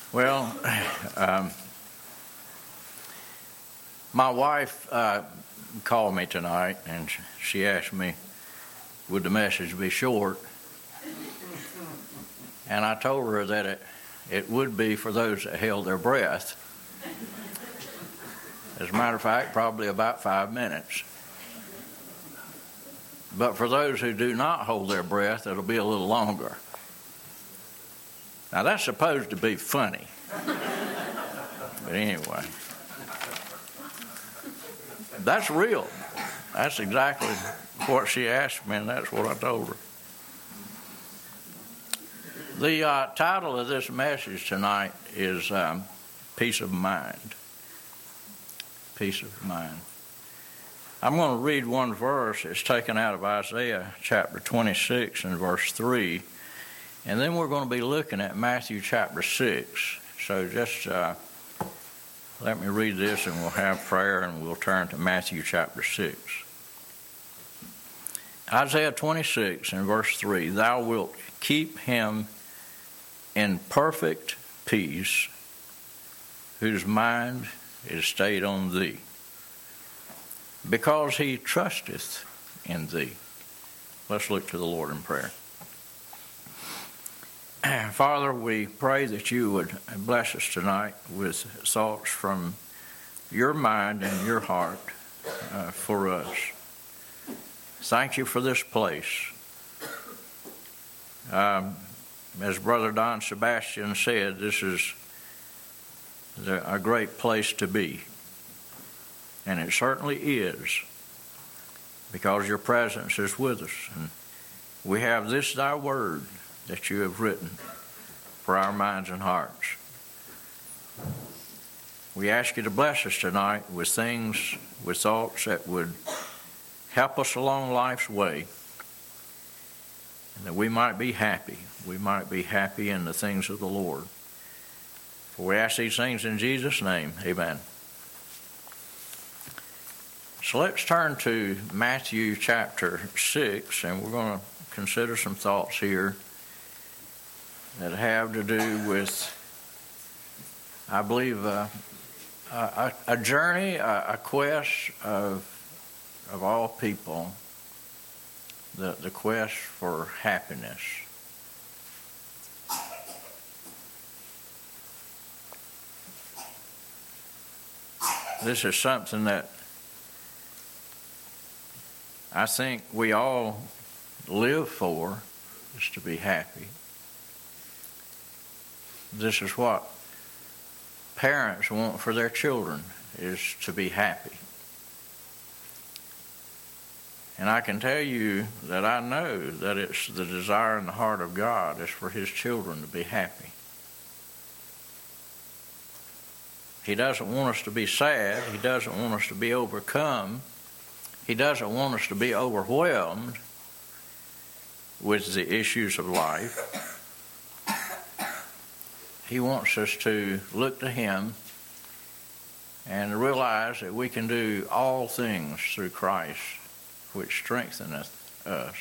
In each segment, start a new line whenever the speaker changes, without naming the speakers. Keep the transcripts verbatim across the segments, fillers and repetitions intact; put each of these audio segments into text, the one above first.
Well, um, my wife uh, called me tonight, and she asked me, would the message be short? And I told her that it, it would be for those that held their breath. As a matter of fact, probably about five minutes. But for those who do not hold their breath, it'll be a little longer. Now, that's supposed to be funny. But anyway, that's real. That's exactly what she asked me, and that's what I told her. The uh, title of this message tonight is um, Peace of Mind. Peace of mind. I'm going to read one verse. It's taken out of Isaiah chapter twenty-six and verse three. And then we're going to be looking at Matthew chapter six. So just uh, let me read this and we'll have prayer and we'll turn to Matthew chapter six. Isaiah twenty-six and verse three. Thou wilt keep him in perfect peace whose mind is stayed on thee, because he trusteth in thee. Let's look to the Lord in prayer. Father, we pray that you would bless us tonight with thoughts from your mind and your heart uh, for us. Thank you for this place. Um, as Brother Don Sebastian said, this is a great place to be. And it certainly is, because your presence is with us. And we have this thy word that you have written for our minds and hearts. We ask you to bless us tonight with things, with thoughts that would help us along life's way, and that we might be happy. We might be happy in the things of the Lord. For we ask these things in Jesus' name. Amen. So let's turn to Matthew chapter six, and we're going to consider some thoughts here that have to do with, I believe, uh, a, a journey, a, a quest of of all people, the, the quest for happiness. This is something that I think we all live for, is to be happy. This is what parents want for their children, is to be happy. And I can tell you that I know that it's the desire in the heart of God is for his children to be happy. He doesn't want us to be sad. He doesn't want us to be overcome. He doesn't want us to be overwhelmed with the issues of life. He wants us to look to him and realize that we can do all things through Christ, which strengtheneth us.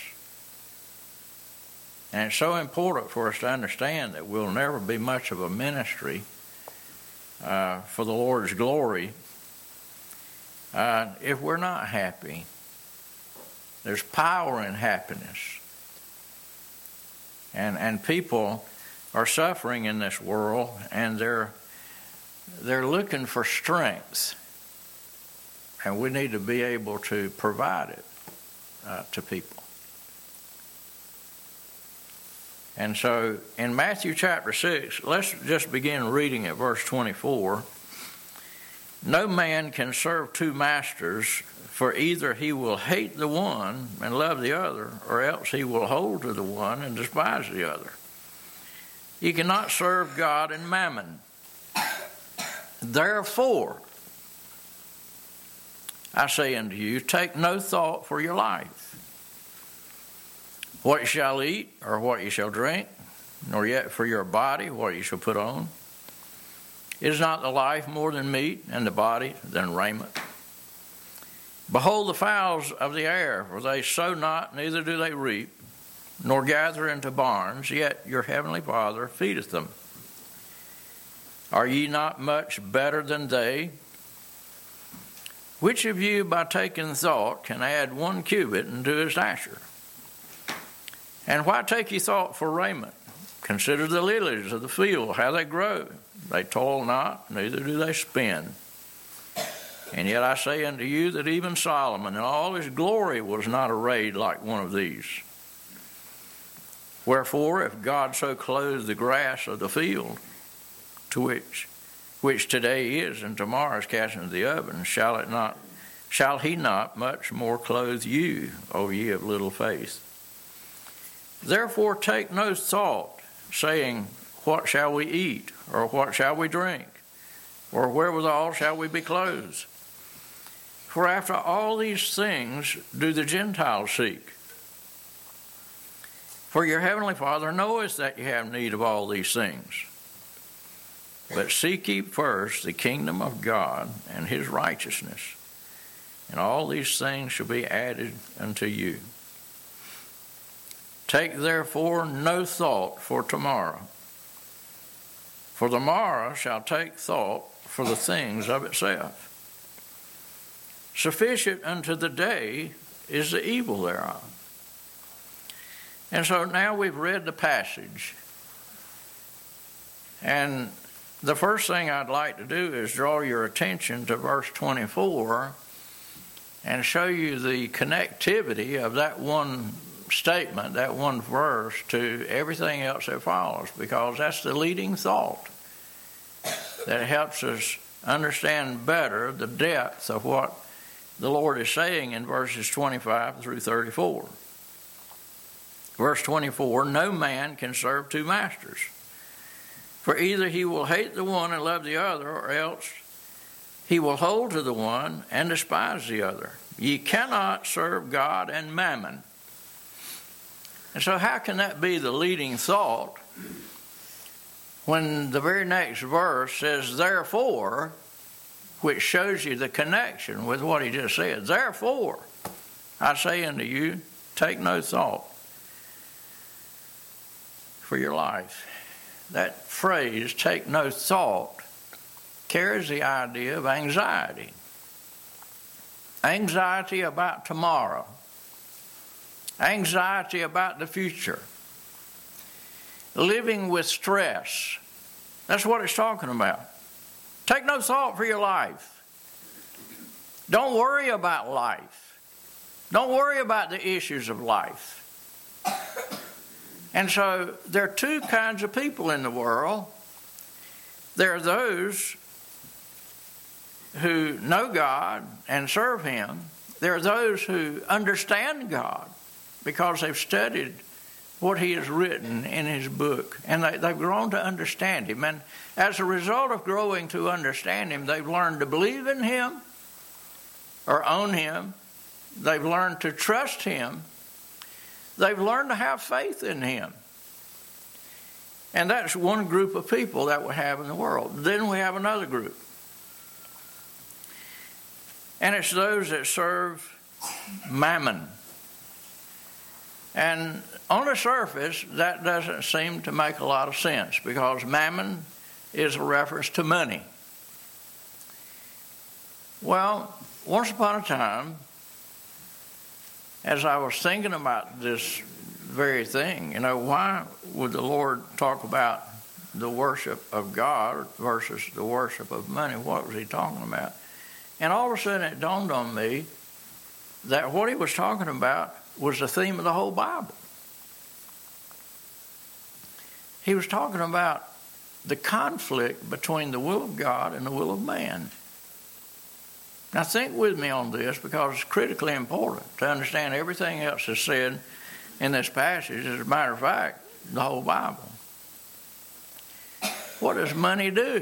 And it's so important for us to understand that we'll never be much of a ministry uh, for the Lord's glory uh, if we're not happy. There's power in happiness. And and people are suffering in this world, and they're they're looking for strength. And we need to be able to provide it uh, to people. And so in Matthew chapter six, let's just begin reading at verse twenty-four. No man can serve two masters, for either he will hate the one and love the other, or else he will hold to the one and despise the other. You cannot serve God and mammon. Therefore, I say unto you, take no thought for your life, what you shall eat, or what you shall drink, nor yet for your body, what you shall put on. Is not the life more than meat, and the body than raiment? Behold the fowls of the air, for they sow not, neither do they reap, nor gather into barns, yet your heavenly Father feedeth them. Are ye not much better than they? Which of you by taking thought can add one cubit into his stature? And why take ye thought for raiment? Consider the lilies of the field, how they grow. They toil not, neither do they spin. And yet I say unto you that even Solomon in all his glory was not arrayed like one of these. Wherefore, if God so clothe the grass of the field, to which which today is and tomorrow is cast into the oven, shall it not shall he not much more clothe you, O ye of little faith? Therefore take no thought, saying, what shall we eat, or what shall we drink, or wherewithal shall we be clothed? For after all these things do the Gentiles seek. For your heavenly Father knoweth that you have need of all these things. But seek ye first the kingdom of God and his righteousness, and all these things shall be added unto you. Take therefore no thought for tomorrow, for the morrow shall take thought for the things of itself. Sufficient unto the day is the evil thereof. And so now we've read the passage, and the first thing I'd like to do is draw your attention to verse twenty-four and show you the connectivity of that one statement, that one verse, to everything else that follows, because that's the leading thought that helps us understand better the depth of what the Lord is saying in verses twenty-five through thirty-four. Verse twenty-four, no man can serve two masters, for either he will hate the one and love the other, or else he will hold to the one and despise the other. Ye cannot serve God and mammon. And so how can that be the leading thought when the very next verse says, therefore, which shows you the connection with what he just said. Therefore, I say unto you, take no thought for your life. That phrase, take no thought, carries the idea of anxiety. Anxiety about tomorrow. Anxiety about the future. Living with stress. That's what it's talking about. Take no thought for your life. Don't worry about life. Don't worry about the issues of life. And so there are two kinds of people in the world. There are those who know God and serve him. There are those who understand God because they've studied what he has written in his book, and they, they've grown to understand him. And as a result of growing to understand him, they've learned to believe in him or own him. They've learned to trust him. They've learned to have faith in him. And that's one group of people that we have in the world. Then we have another group. And it's those that serve mammon. And on the surface, that doesn't seem to make a lot of sense, because mammon is a reference to money. Well, once upon a time, as I was thinking about this very thing, you know, why would the Lord talk about the worship of God versus the worship of money? What was he talking about? And all of a sudden it dawned on me that what he was talking about was the theme of the whole Bible. He was talking about the conflict between the will of God and the will of man. Now think with me on this, because it's critically important to understand everything else that's said in this passage. As a matter of fact, the whole Bible. What does money do?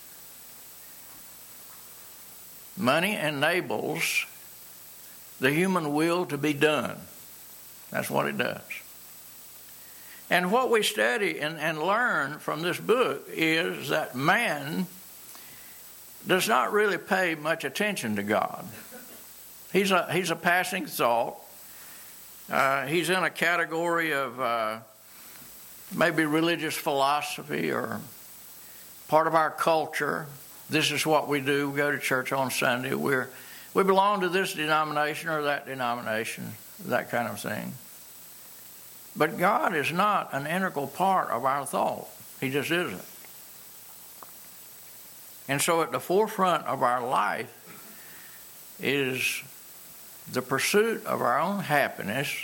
Money enables the human will to be done. That's what it does. And what we study and, and learn from this book is that man does not really pay much attention to God. He's a, he's a passing thought. Uh, he's in a category of uh, maybe religious philosophy or part of our culture. This is what we do. We go to church on Sunday. We're, we belong to this denomination or that denomination, that kind of thing. But God is not an integral part of our thought. He just isn't. And so at the forefront of our life is the pursuit of our own happiness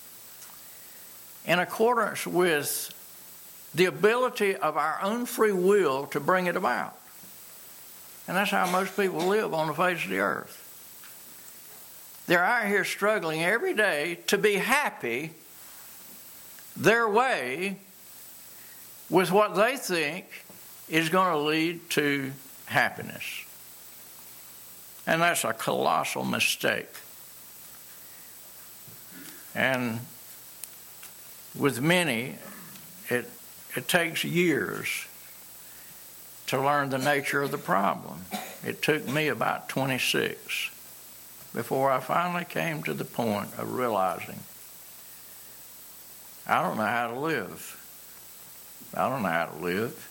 in accordance with the ability of our own free will to bring it about. And that's how most people live on the face of the earth. They're out here struggling every day to be happy their way with what they think is going to lead to happiness. And that's a colossal mistake. And with many, it it takes years to learn the nature of the problem. It took me about twenty-six before I finally came to the point of realizing I don't know how to live. I don't know how to live.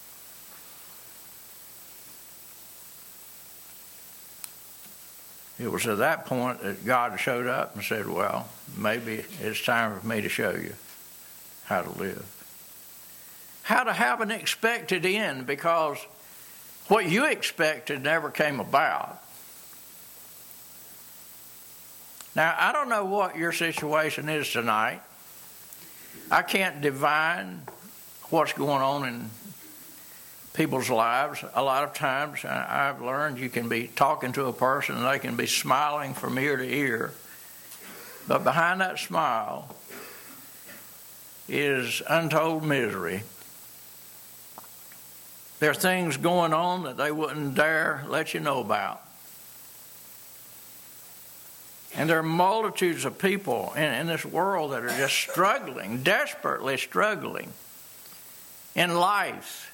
It was at that point that God showed up and said, well, maybe it's time for me to show you how to live. How to have an expected end, because what you expected never came about. Now, I don't know what your situation is tonight. I can't divine what's going on in people's lives. A lot of times I've learned you can be talking to a person and they can be smiling from ear to ear, but behind that smile is untold misery. There are things going on that they wouldn't dare let you know about. And there are multitudes of people in, in this world that are just struggling, desperately struggling in life.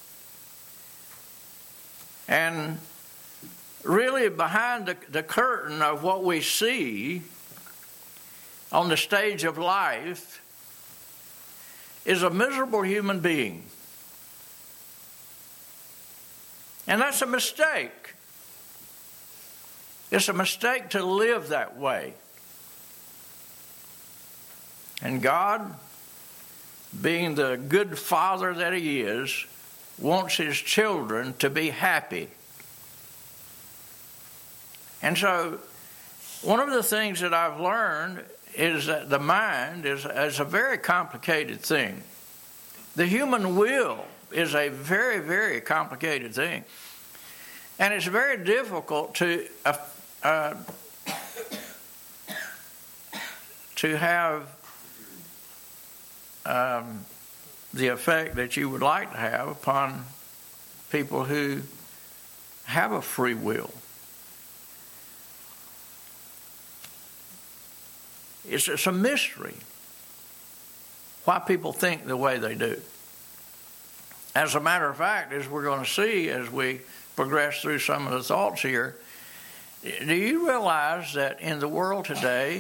And really behind the, the curtain of what we see on the stage of life is a miserable human being. And that's a mistake. It's a mistake to live that way. And God, being the good Father that He is, wants His children to be happy. And so, one of the things that I've learned is that the mind is, is a very complicated thing. The human will is a very, very complicated thing. And it's very difficult to uh, uh, to have um, the effect that you would like to have upon people who have a free will. It's, it's a mystery why people think the way they do. As a matter of fact, as we're going to see as we progress through some of the thoughts here, do you realize that in the world today,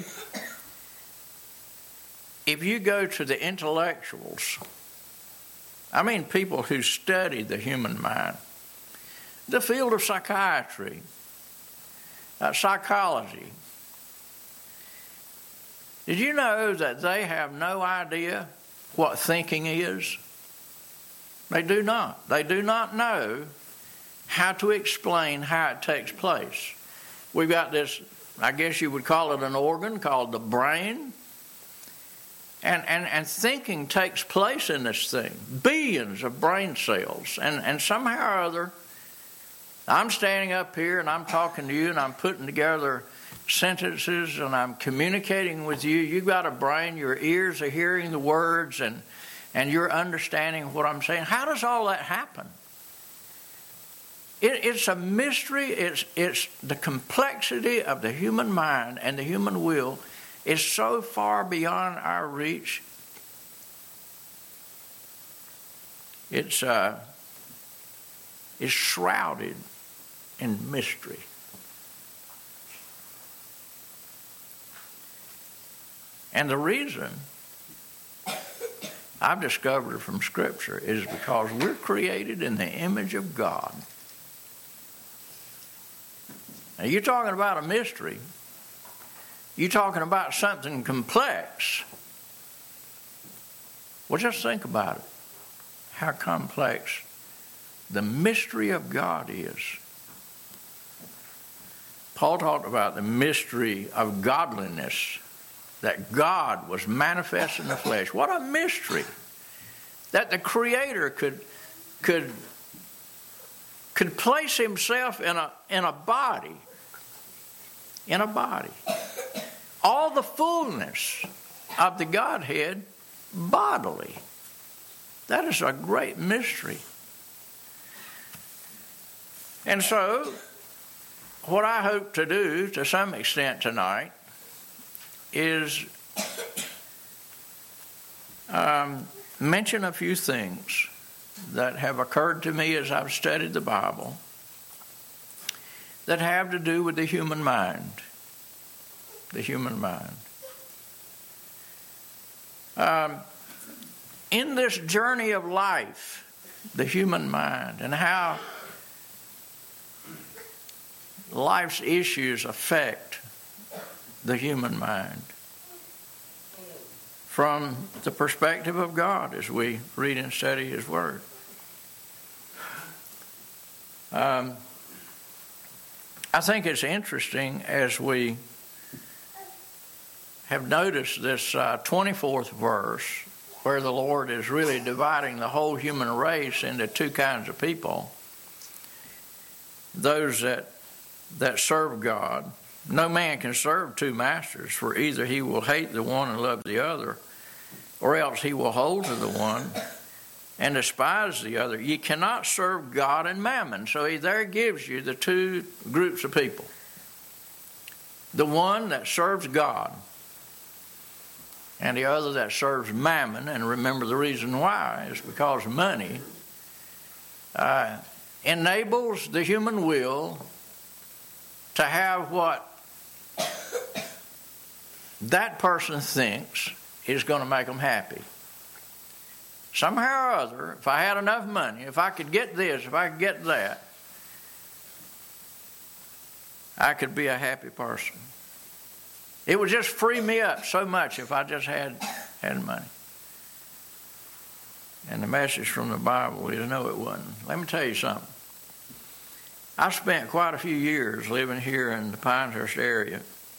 if you go to the intellectuals, I mean people who study the human mind, the field of psychiatry, uh, psychology, did you know that they have no idea what thinking is? They do not. They do not know how to explain how it takes place. We've got this, I guess you would call it an organ called the brain. And, and, and thinking takes place in this thing. Billions of brain cells. And, and somehow or other, I'm standing up here and I'm talking to you and I'm putting together sentences and I'm communicating with you. You've got a brain, your ears are hearing the words and, and you're understanding what I'm saying. How does all that happen? It, it's a mystery. It's, it's the complexity of the human mind and the human will is so far beyond our reach. It's, uh, it's shrouded in mystery. And the reason I've discovered from Scripture, is because we're created in the image of God. Now, you're talking about a mystery. You're talking about something complex. Well, just think about it. How complex the mystery of God is. Paul talked about the mystery of godliness, that God was manifest in the flesh. What a mystery! That the Creator could could could place Himself in a in a body, in a body. All the fullness of the Godhead bodily. That is a great mystery. And so, what I hope to do to some extent tonight is um, mention a few things that have occurred to me as I've studied the Bible that have to do with the human mind. The human mind. Um, in this journey of life, the human mind, and how life's issues affect the human mind from the perspective of God as we read and study His Word. Um, I think it's interesting as we have noticed this uh, twenty-fourth verse where the Lord is really dividing the whole human race into two kinds of people. Those that that serve God. No man can serve two masters, for either he will hate the one and love the other, or else he will hold to the one and despise the other. You cannot serve God and mammon. So he there gives you the two groups of people. The one that serves God, and the other that serves mammon. And remember, the reason why is because money uh, enables the human will to have what that person thinks is going to make them happy. Somehow or other, if I had enough money, if I could get this, if I could get that, I could be a happy person. It would just free me up so much if I just had, had money. And the message from the Bible is, no, it wasn't. Let me tell you something. I've spent quite a few years living here in the Pinehurst area.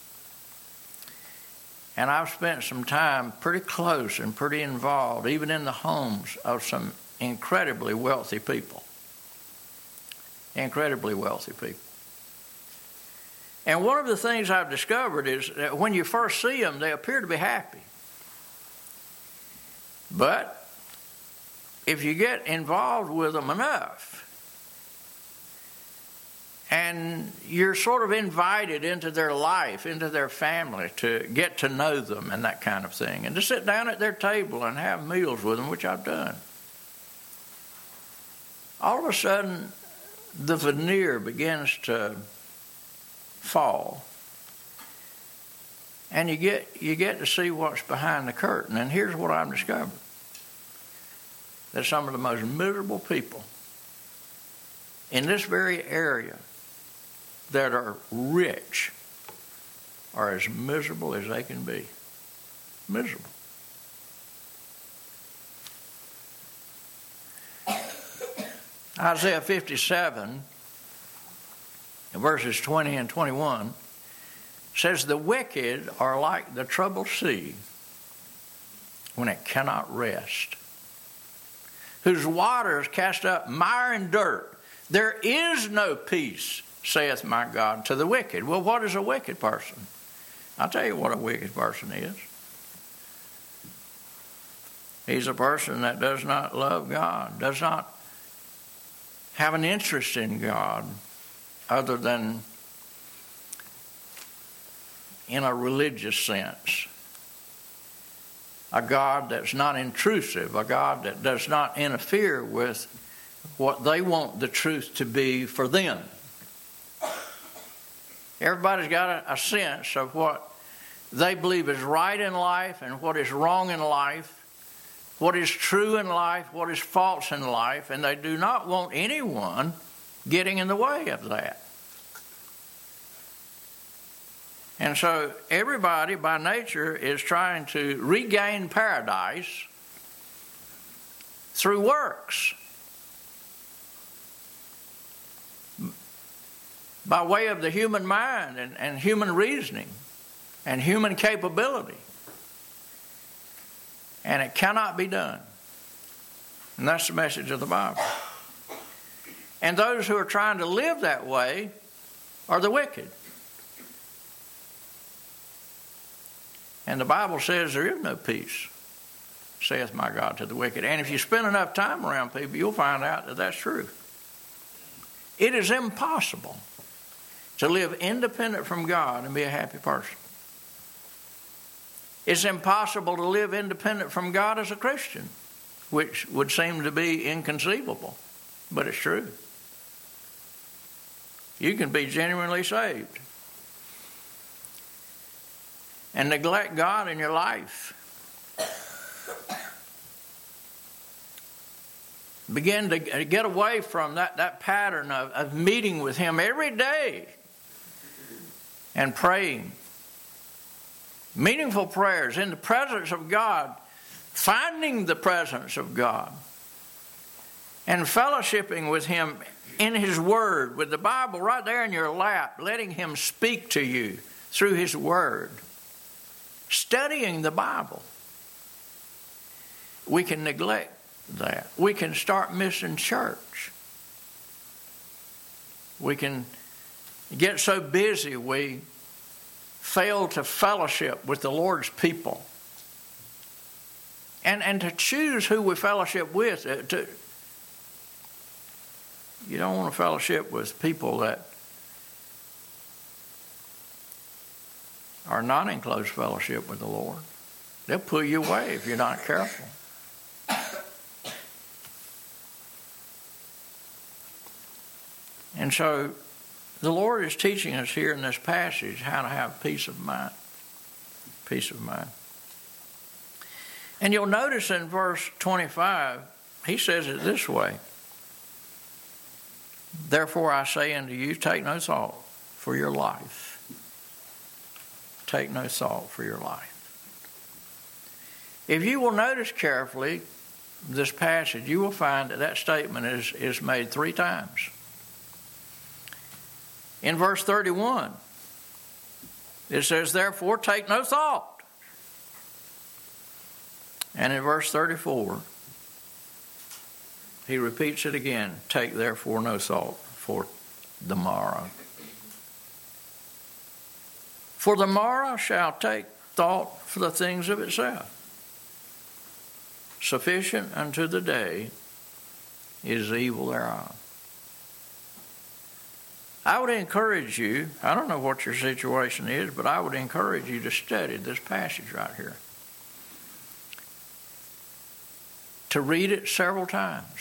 And I've spent some time pretty close and pretty involved, even in the homes of some incredibly wealthy people. Incredibly wealthy people. And one of the things I've discovered is that when you first see them, they appear to be happy. But if you get involved with them enough, and you're sort of invited into their life, into their family, to get to know them and that kind of thing, and to sit down at their table and have meals with them, which I've done. All of a sudden, the veneer begins to fall, and you get you get to see what's behind the curtain. And here's what I've discovered: that some of the most miserable people in this very area that are rich are as miserable as they can be. Miserable. Isaiah fifty-seven, verses twenty and twenty-one, says, the wicked are like the troubled sea when it cannot rest, whose waters cast up mire and dirt. There is no peace, saith my God, to the wicked. Well, what is a wicked person? I'll tell you what a wicked person is. He's a person that does not love God, does not have an interest in God other than in a religious sense. A God that's not intrusive, a God that does not interfere with what they want the truth to be for them. Everybody's got a, a sense of what they believe is right in life and what is wrong in life, what is true in life, what is false in life, and they do not want anyone getting in the way of that. And so everybody by nature is trying to regain paradise through works, by way of the human mind and, and human reasoning and human capability. And it cannot be done. And that's the message of the Bible. And those who are trying to live that way are the wicked. And the Bible says there is no peace, saith my God, to the wicked. And if you spend enough time around people, you'll find out that that's true. It is impossible to live independent from God and be a happy person. It's impossible to live independent from God as a Christian, which would seem to be inconceivable, but it's true. You can be genuinely saved and neglect God in your life. Begin to get away from that, that pattern of, of meeting with Him every day and praying. Meaningful prayers in the presence of God, finding the presence of God, and fellowshipping with Him in His Word, with the Bible right there in your lap, letting Him speak to you through His Word. Studying the Bible. We can neglect that. We can start missing church. We can get so busy we fail to fellowship with the Lord's people. And and to choose who we fellowship with. To, you don't want to fellowship with people that are not in close fellowship with the Lord. They'll pull you away if you're not careful. And so the Lord is teaching us here in this passage how to have peace of mind. Peace of mind. And you'll notice in verse twenty-five, he says it this way. Therefore I say unto you, take no thought for your life. Take no thought for your life. If you will notice carefully this passage, you will find that that statement is, is made three times. In verse thirty-one, it says, therefore take no thought. And in verse thirty-four, he repeats it again, take therefore no thought for the morrow. For the morrow shall take thought for the things of itself. Sufficient unto the day is the evil thereof. I would encourage you, I don't know what your situation is, but I would encourage you to study this passage right here. To read it several times.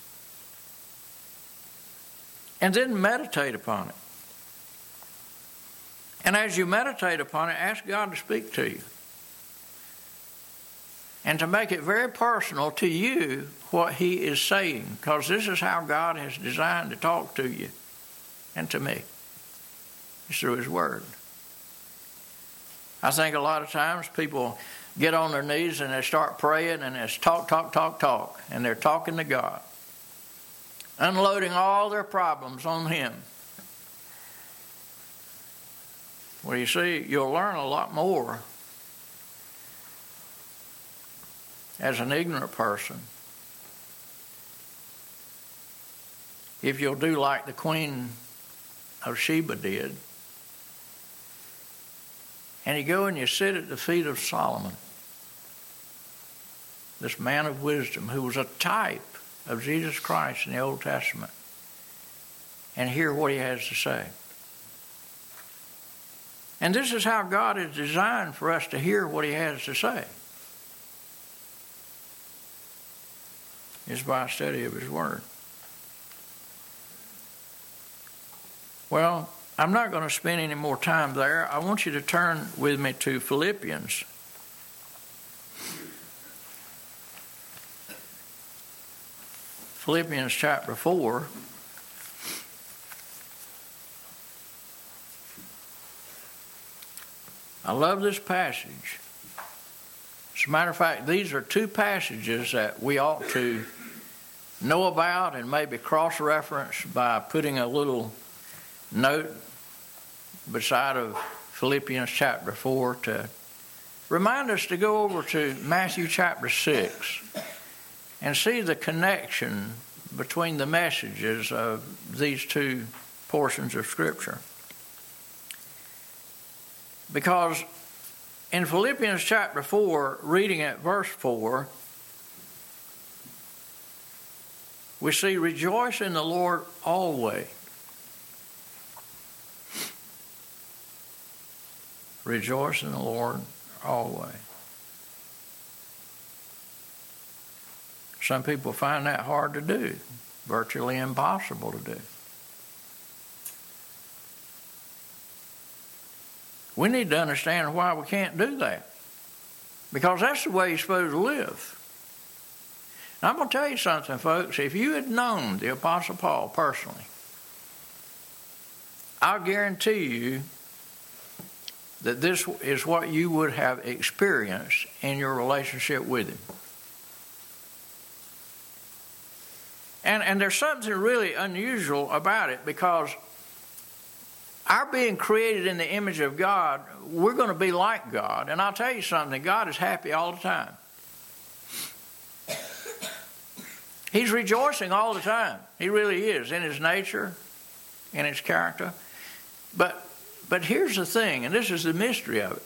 And then meditate upon it. And as you meditate upon it, ask God to speak to you. And to make it very personal to you what He is saying. Because this is how God has designed to talk to you and to me. It's through His Word. I think a lot of times people get on their knees and they start praying and it's talk, talk, talk, talk. And they're talking to God. Unloading all their problems on Him. Well, you see, you'll learn a lot more as an ignorant person if you'll do like the Queen of Sheba did, and you go and you sit at the feet of Solomon, this man of wisdom who was a type of Jesus Christ in the Old Testament, and hear what he has to say. And this is how God is designed for us to hear what He has to say. It's by a study of His Word. Well, I'm not going to spend any more time there. I want you to turn with me to Philippians. Philippians chapter four. I love this passage. As a matter of fact, these are two passages that we ought to know about and maybe cross-reference by putting a little note beside of Philippians chapter four to remind us to go over to Matthew chapter six and see the connection between the messages of these two portions of Scripture. Because in Philippians chapter four, reading at verse four, we see, rejoice in the Lord always. Rejoice in the Lord always. Some people find that hard to do, virtually impossible to do. We need to understand why we can't do that, because that's the way you're supposed to live. Now, I'm going to tell you something, folks. If you had known the Apostle Paul personally, I'll guarantee you that this is what you would have experienced in your relationship with him. And, and there's something really unusual about it, because our being created in the image of God, we're going to be like God. And I'll tell you something, God is happy all the time. He's rejoicing all the time. He really is, in his nature, in his character. But, but here's the thing, and this is the mystery of it.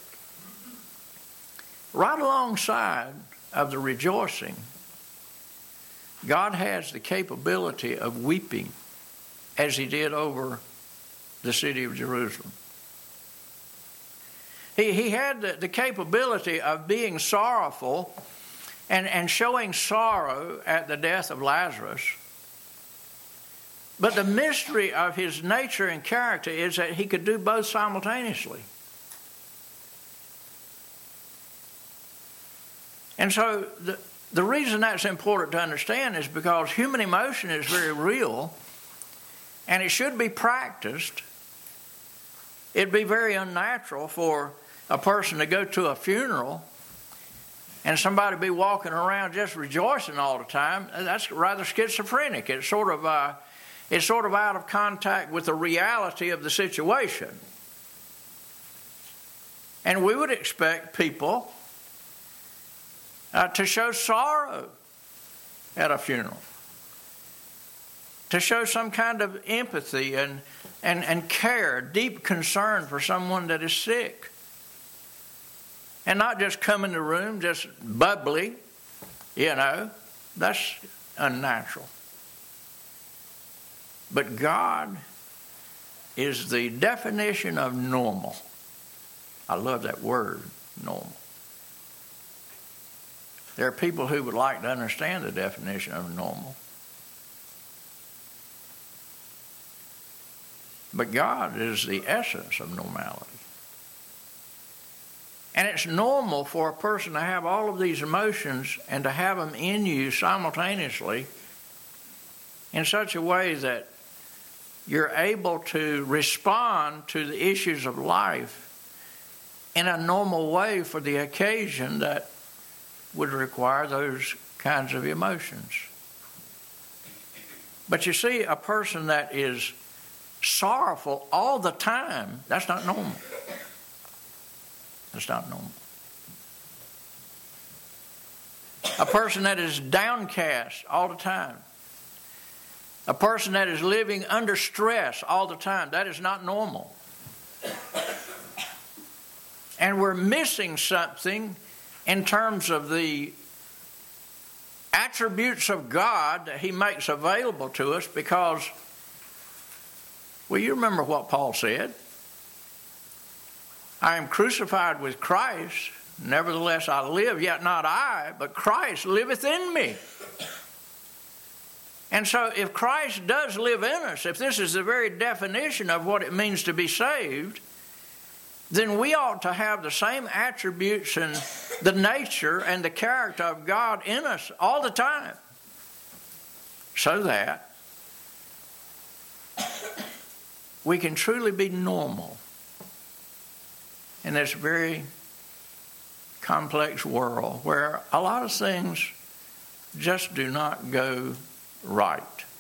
Right alongside of the rejoicing, God has the capability of weeping, as he did over the city of Jerusalem. He, he had the, the capability of being sorrowful and, and showing sorrow at the death of Lazarus. But the mystery of his nature and character is that he could do both simultaneously. And so the, the reason that's important to understand is because human emotion is very real, and it should be practiced. It'd be very unnatural for a person to go to a funeral and somebody be walking around just rejoicing all the time. That's rather schizophrenic. It's sort of uh, it's sort of out of contact with the reality of the situation. And we would expect people uh, to show sorrow at a funeral, to show some kind of empathy and, and, and care, deep concern for someone that is sick. And not just come in the room, just bubbly, you know. That's unnatural. But God is the definition of normal. I love that word, normal. There are people who would like to understand the definition of normal. But God is the essence of normality. And it's normal for a person to have all of these emotions and to have them in you simultaneously in such a way that you're able to respond to the issues of life in a normal way for the occasion that would require those kinds of emotions. But you see, a person that is sorrowful all the time, that's not normal. That's not normal. A person that is downcast all the time, a person that is living under stress all the time, that is not normal. And we're missing something in terms of the attributes of God that he makes available to us, because, well, you remember what Paul said. I am crucified with Christ, nevertheless I live, yet not I, but Christ liveth in me. And so if Christ does live in us, if this is the very definition of what it means to be saved, then we ought to have the same attributes and the nature and the character of God in us all the time. so that we can truly be normal in this very complex world where a lot of things just do not go right.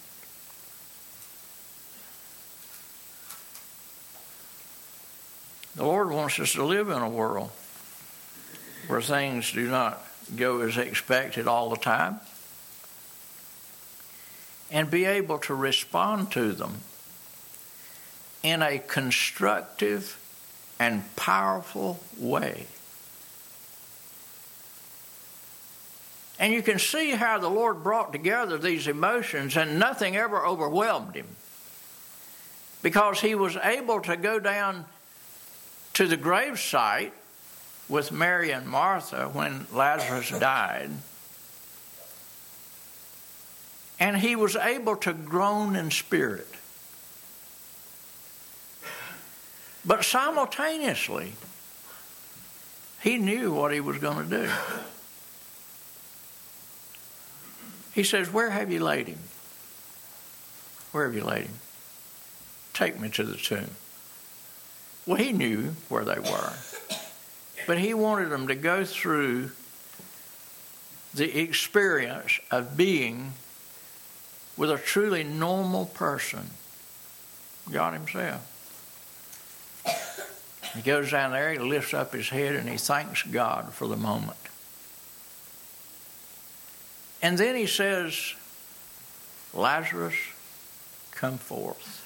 The Lord wants us to live in a world where things do not go as expected all the time, and be able to respond to them in a constructive and powerful way. And you can see how the Lord brought together these emotions and nothing ever overwhelmed him, because he was able to go down to the gravesite with Mary and Martha when Lazarus died, and he was able to groan in spirit. But simultaneously, he knew what he was going to do. He says, "Where have you laid him? Where have you laid him? Take me to the tomb." Well, he knew where they were, but he wanted them to go through the experience of being with a truly normal person, God himself. He goes down there, he lifts up his head, and he thanks God for the moment. And then he says, "Lazarus, come forth."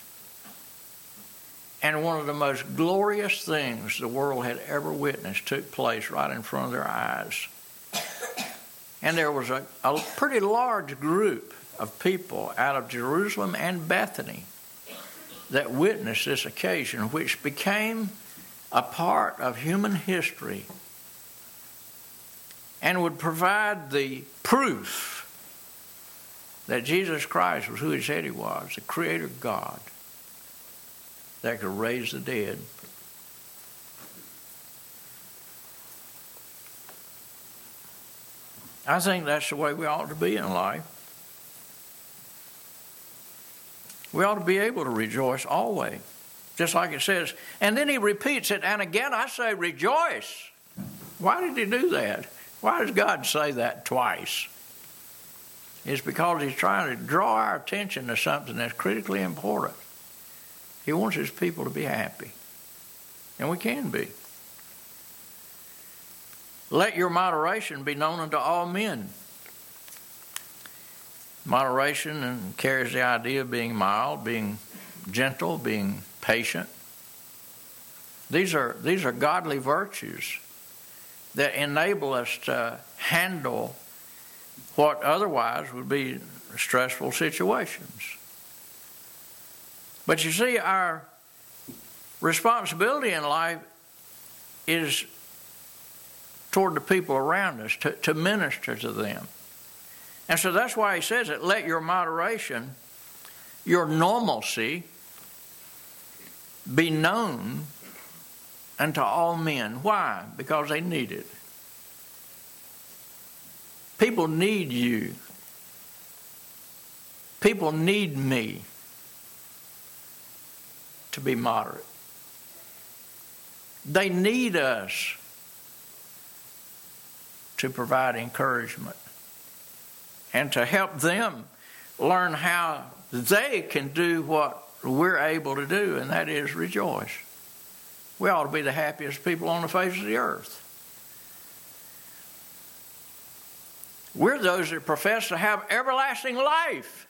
And one of the most glorious things the world had ever witnessed took place right in front of their eyes. And there was a, a pretty large group of people out of Jerusalem and Bethany that witnessed this occasion, which became a part of human history and would provide the proof that Jesus Christ was who he said he was, the Creator God that could raise the dead. I think that's the way we ought to be in life. We ought to be able to rejoice always, just like it says. And then he repeats it, "And again I say rejoice." Why did he do that? Why does God say that twice? It's because he's trying to draw our attention to something that's critically important. He wants his people to be happy. And we can be. "Let your moderation be known unto all men." Moderation carries the idea of being mild, being gentle, being patient. These are, these are godly virtues that enable us to handle what otherwise would be stressful situations. But you see, our responsibility in life is toward the people around us, to, to minister to them. And so that's why he says it, let your moderation, your normalcy, be known unto all men. Why? Because they need it. People need you. People need me to be moderate. They need us to provide encouragement and to help them learn how they can do what we're able to do, and that is rejoice. We ought to be the happiest people on the face of the earth. We're those that profess to have everlasting life.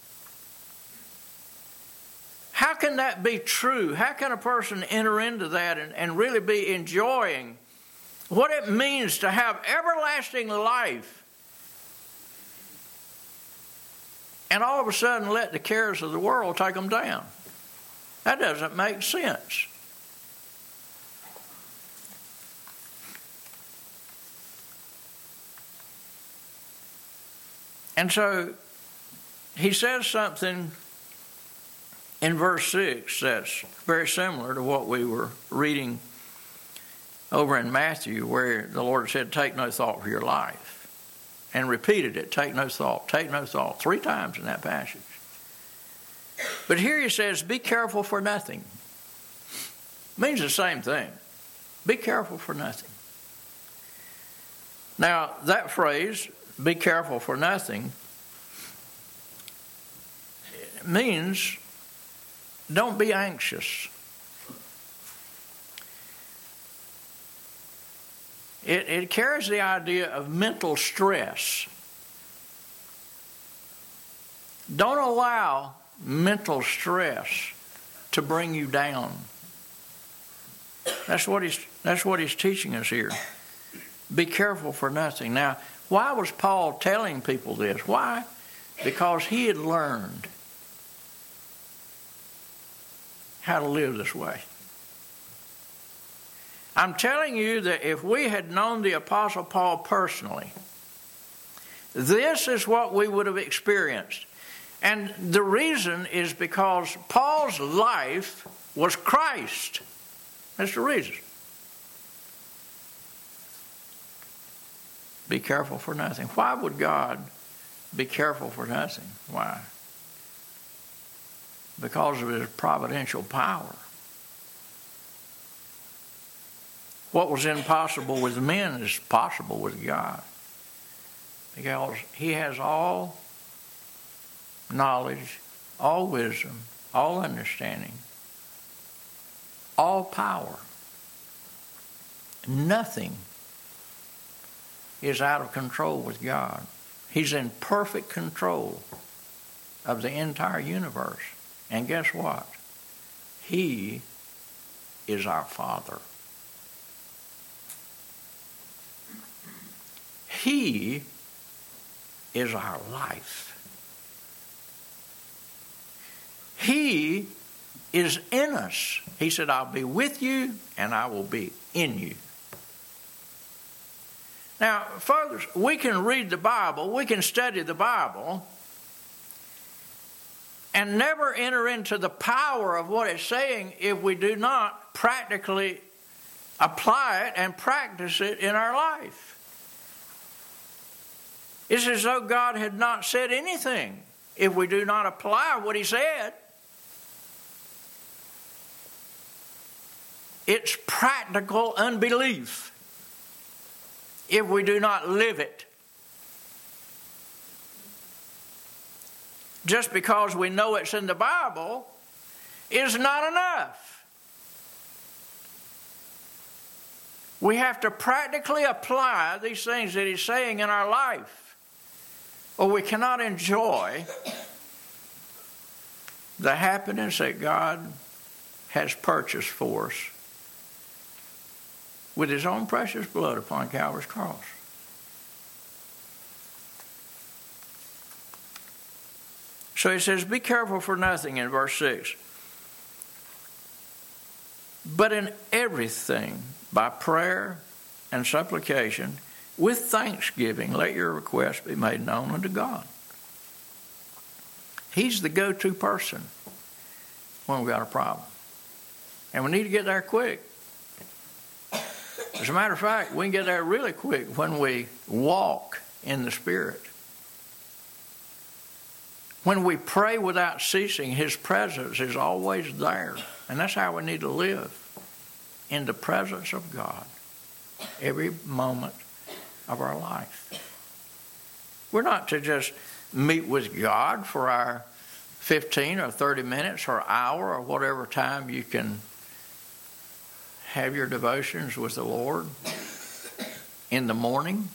How can that be true? How can a person enter into that and, and really be enjoying what it means to have everlasting life, and all of a sudden let the cares of the world take them down? That doesn't make sense. And so he says something in verse six that's very similar to what we were reading over in Matthew, where the Lord said, take no thought for your life. and repeated it. Take no thought, take no thought, three times in that passage. But here he says, be careful for nothing. It means the same thing. Be careful for nothing. Now, that phrase, be careful for nothing, means don't be anxious. It, it carries the idea of mental stress. Don't allow mental stress to bring you down. That's what he's, that's what he's teaching us here. Be careful for nothing. Now, why was Paul telling people this? Why? Because he had learned how to live this way. I'm telling you that if we had known the Apostle Paul personally, this is what we would have experienced. And the reason is because Paul's life was Christ. That's the reason. Be careful for nothing. Why would God be careful for nothing? Why? Because of his providential power. What was impossible with men is possible with God. Because he has all knowledge, all wisdom, all understanding, all power. Nothing is out of control with God. He's in perfect control of the entire universe. And guess what? He is our Father. He is our life. He is in us. He said, I'll be with you and I will be in you. Now, folks, we can read the Bible, we can study the Bible, and never enter into the power of what it's saying if we do not practically apply it and practice it in our life. It's as though God had not said anything if we do not apply what he said. It's practical unbelief if we do not live it. Just because we know it's in the Bible is not enough. We have to practically apply these things that he's saying in our life, or we cannot enjoy the happiness that God has purchased for us with his own precious blood upon Calvary's cross. So he says, be careful for nothing in verse six. But in everything, by prayer and supplication, with thanksgiving, let your requests be made known unto God. He's the go-to person when we've got a problem. And we need to get there quick. As a matter of fact, we can get there really quick when we walk in the Spirit. When we pray without ceasing, his presence is always there. And that's how we need to live, in the presence of God, every moment of our life. We're not to just meet with God for our fifteen or thirty minutes or hour or whatever time you can have your devotions with the Lord in the morning.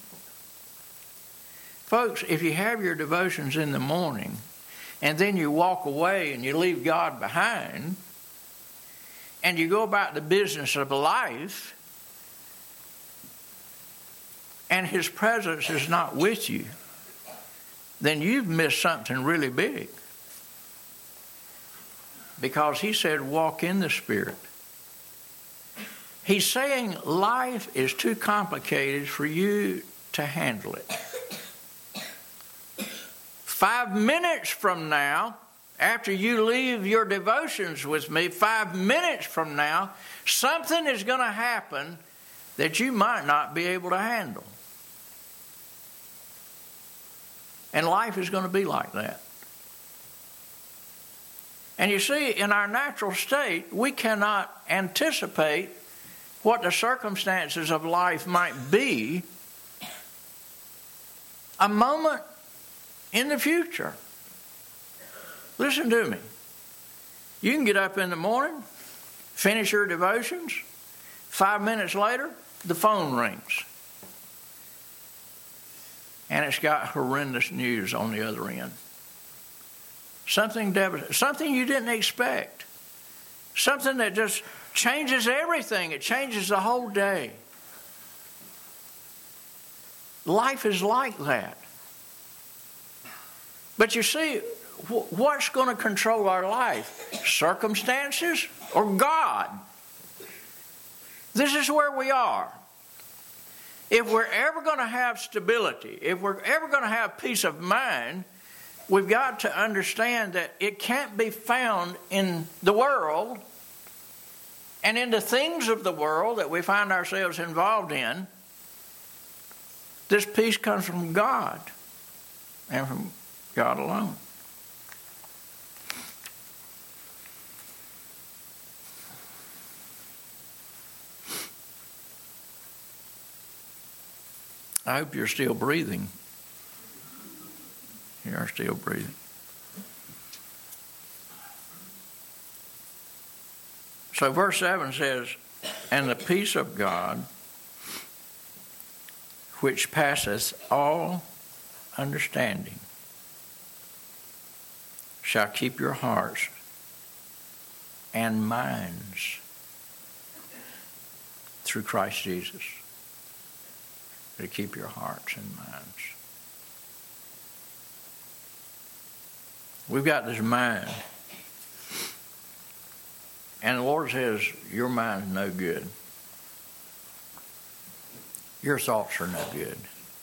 Folks, if you have your devotions in the morning and then you walk away and you leave God behind and you go about the business of life and his presence is not with you, then you've missed something really big. Because he said, walk in the Spirit. He's saying life is too complicated for you to handle it. Five minutes from now, after you leave your devotions with me, five minutes from now, something is going to happen that you might not be able to handle. And life is going to be like that. And you see, in our natural state, we cannot anticipate what the circumstances of life might be a moment in the future. Listen to me. You can get up in the morning, finish your devotions, five minutes later, the phone rings. And it's got horrendous news on the other end. Something devastating, something you didn't expect. Something that just changes everything. It changes the whole day. Life is like that. But you see, what's going to control our life? Circumstances or God? This is where we are. If we're ever going to have stability, if we're ever going to have peace of mind, we've got to understand that it can't be found in the world and in the things of the world that we find ourselves involved in. This peace comes from God and from God alone. I hope you're still breathing. You are still breathing. So verse seven says, "And the peace of God, which passeth all understanding, shall keep your hearts and minds through Christ Jesus." To keep your hearts and minds. We've got this mind. And the Lord says, your mind's no good. Your thoughts are no good.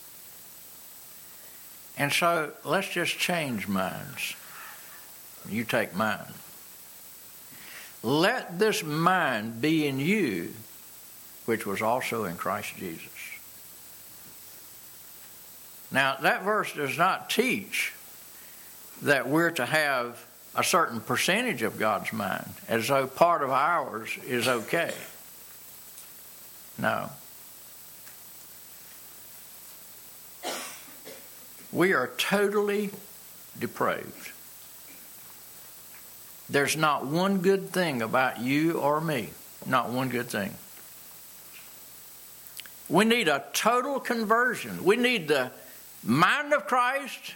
And so let's just change minds. You take mine. Let this mind be in you, which was also in Christ Jesus. Now, that verse does not teach that we're to have a certain percentage of God's mind, as though part of ours is okay. No. We are totally depraved. There's not one good thing about you or me. Not one good thing. We need a total conversion. We need the mind of Christ,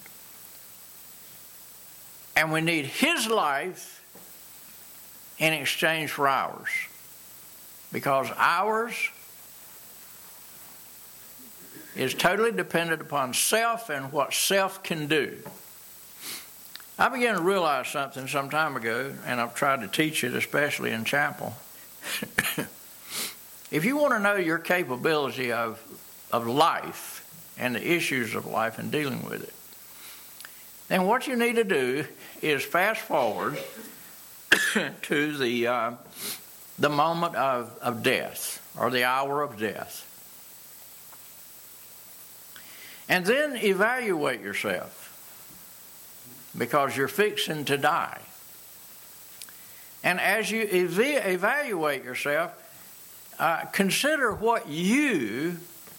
and we need His life in exchange for ours, because ours is totally dependent upon self and what self can do. I began to realize something some time ago, and I've tried to teach it, especially in chapel. If you want to know your capability of, of life, and the issues of life and dealing with it, then what you need to do is fast forward to the uh, the moment of, of death, or the hour of death. And then evaluate yourself, because you're fixing to die. And as you ev- evaluate yourself, uh, consider what you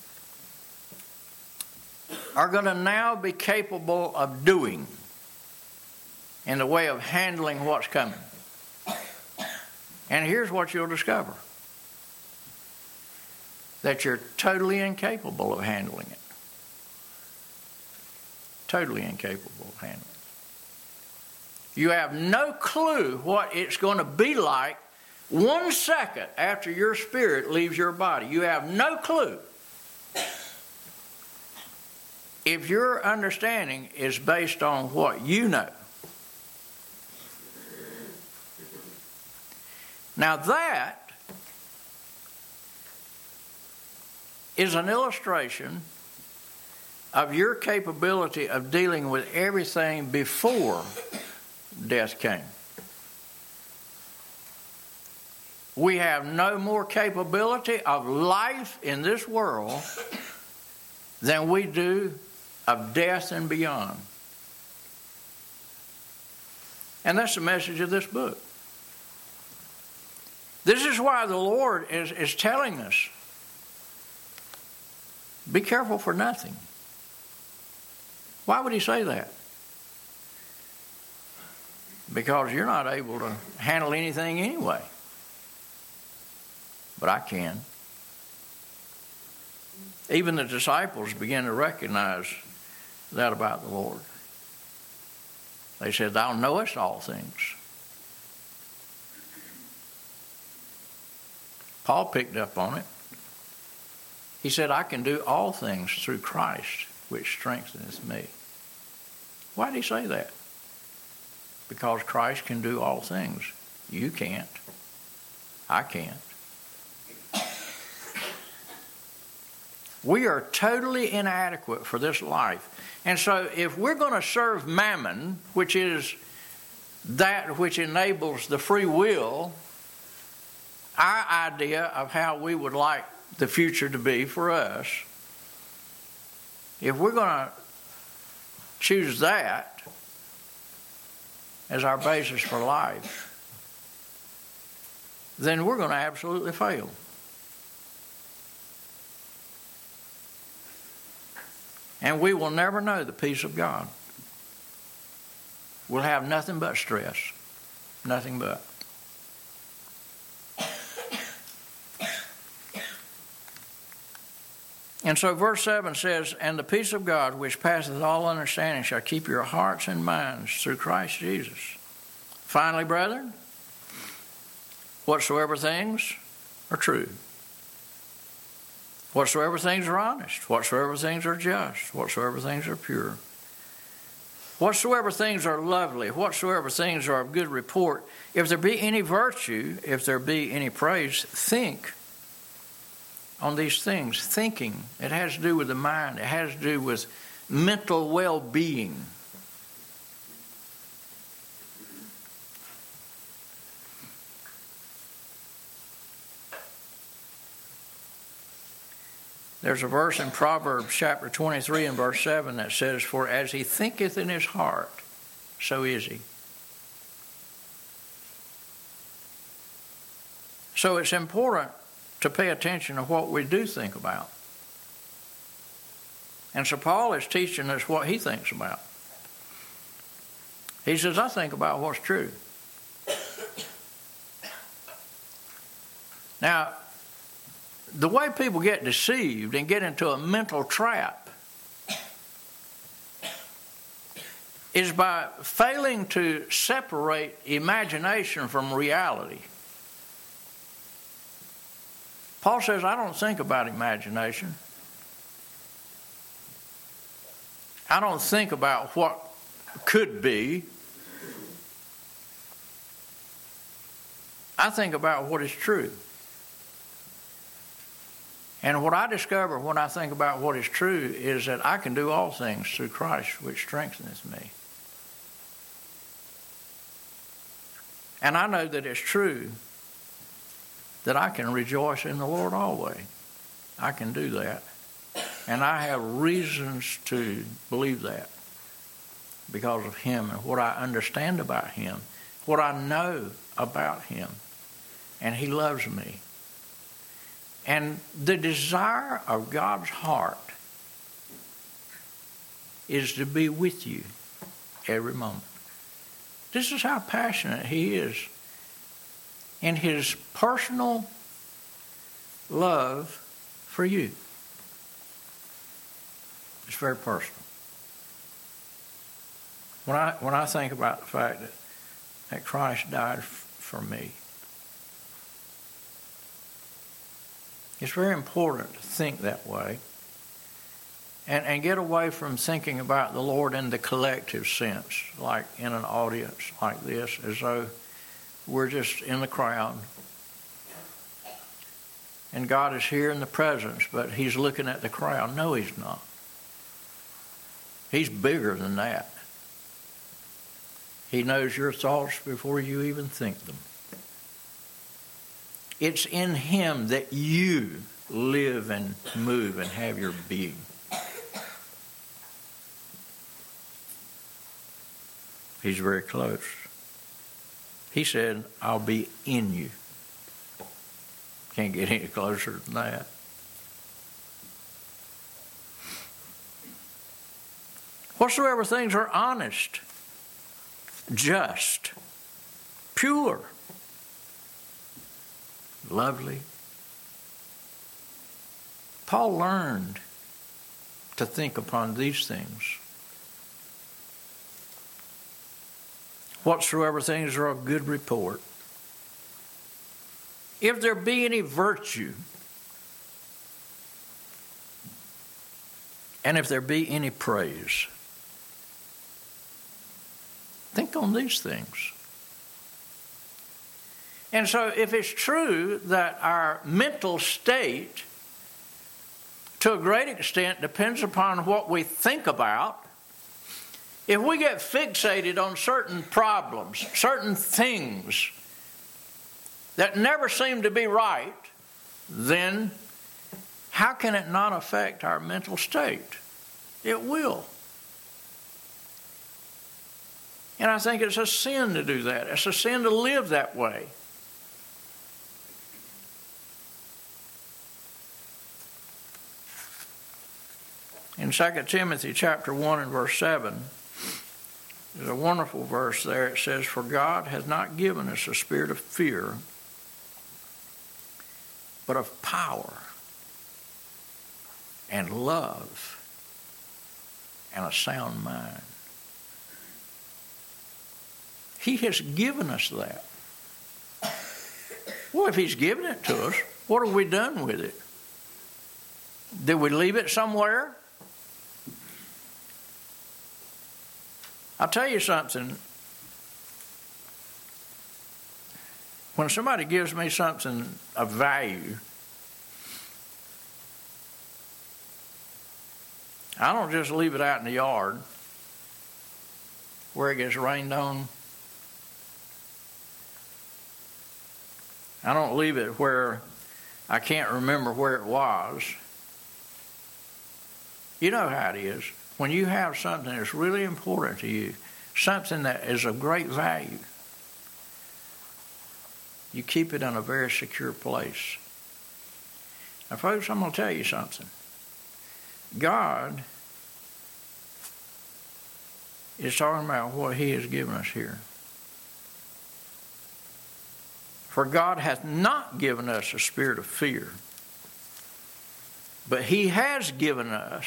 are going to now be capable of doing in the way of handling what's coming. And here's what you'll discover: that you're totally incapable of handling it. Totally incapable of handling it. You have no clue what it's going to be like one second after your spirit leaves your body. You have no clue. If your understanding is based on what you know. Now that is an illustration of your capability of dealing with everything before death came. We have no more capability of life in this world than we do of death and beyond. And that's the message of this book. This is why the Lord is, is telling us, be careful for nothing. Why would he say that? Because you're not able to handle anything anyway. But I can. Even the disciples began to recognize that about the Lord. They said, thou knowest all things. Paul picked up on it. He said, I can do all things through Christ, which strengtheneth me. Why did he say that? Because Christ can do all things. You can't. I can't. We are totally inadequate for this life. And so if we're going to serve mammon, which is that which enables the free will, our idea of how we would like the future to be for us, if we're going to choose that as our basis for life, then we're going to absolutely fail. And we will never know the peace of God. We'll have nothing but stress. Nothing but. And so verse seven says, and the peace of God, which passeth all understanding, shall keep your hearts and minds through Christ Jesus. Finally, brethren, whatsoever things are true, whatsoever things are honest, whatsoever things are just, whatsoever things are pure, whatsoever things are lovely, whatsoever things are of good report, if there be any virtue, if there be any praise, think on these things. Thinking, it has to do with the mind. It has to do with mental well-being. There's a verse in Proverbs chapter twenty-three and verse seven that says, for as he thinketh in his heart, so is he. So it's important to pay attention to what we do think about. And so Paul is teaching us what he thinks about. He says, I think about what's true. Now, the way people get deceived and get into a mental trap is by failing to separate imagination from reality. Paul says, I don't think about imagination. I don't think about what could be. I think about what is true. And what I discover when I think about what is true is that I can do all things through Christ, which strengtheneth me. And I know that it's true that I can rejoice in the Lord always. I can do that. And I have reasons to believe that because of him and what I understand about him, what I know about him. And he loves me. And the desire of God's heart is to be with you every moment. This is how passionate he is in his personal love for you. It's very personal. When I when I think about the fact that, that Christ died f- for me, it's very important to think that way and, and get away from thinking about the Lord in the collective sense, like in an audience like this, as though we're just in the crowd. And God is here in the presence, but he's looking at the crowd. No, he's not. He's bigger than that. He knows your thoughts before you even think them. It's in him that you live and move and have your being. He's very close. He said, I'll be in you. Can't get any closer than that. Whatsoever things are honest, just, pure, lovely. Paul learned to think upon these things. Whatsoever things are of good report. If there be any virtue, and if there be any praise, think on these things. And so if it's true that our mental state, to a great extent, depends upon what we think about, if we get fixated on certain problems, certain things that never seem to be right, then how can it not affect our mental state? It will. And I think it's a sin to do that. It's a sin to live that way. In Second Timothy chapter one and verse seven, there's a wonderful verse there. It says, for God has not given us a spirit of fear, but of power and love and a sound mind. He has given us that. Well, if he's given it to us, what have we done with it? Did we leave it somewhere? I'll tell you something. When somebody gives me something of value, I don't just leave it out in the yard where it gets rained on. I don't leave it where I can't remember where it was. You know how it is. When you have something that's really important to you, something that is of great value, you keep it in a very secure place. Now, folks, I'm going to tell you something. God is talking about what he has given us here. For God hath not given us a spirit of fear, but he has given us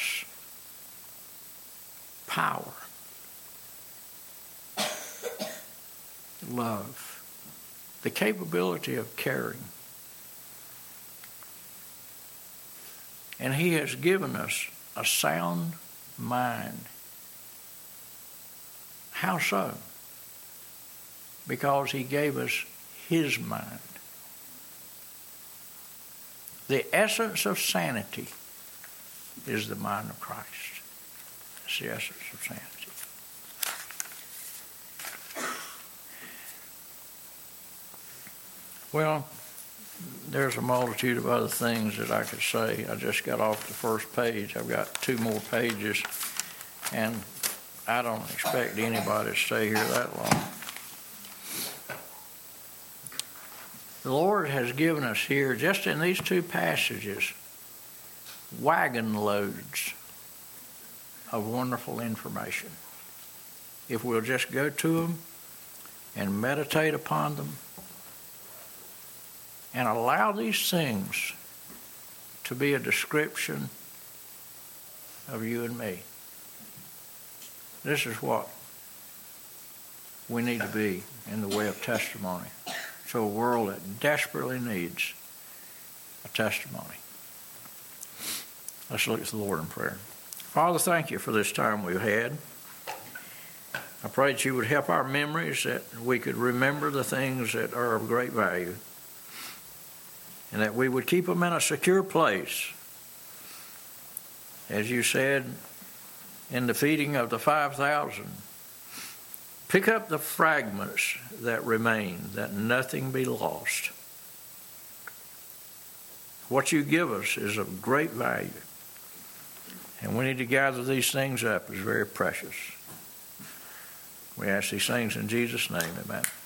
power, love, the capability of caring. And he has given us a sound mind. How so? Because he gave us his mind. The essence of sanity is the mind of Christ. It's the essence of sanity. Well, there's a multitude of other things that I could say. I just got off the first page. I've got two more pages, and I don't expect anybody to stay here that long. The Lord has given us here, just in these two passages, wagon loads of wonderful information. If we'll just go to them and meditate upon them and allow these things to be a description of you and me. This is what we need to be in the way of testimony to a world that desperately needs a testimony. Let's look to the Lord in prayer. Father, thank you for this time we've had. I pray that you would help our memories, that we could remember the things that are of great value, and that we would keep them in a secure place. As you said in the feeding of the five thousand, pick up the fragments that remain, that nothing be lost. What you give us is of great value, and we need to gather these things up as very precious. We ask these things in Jesus' name. Amen.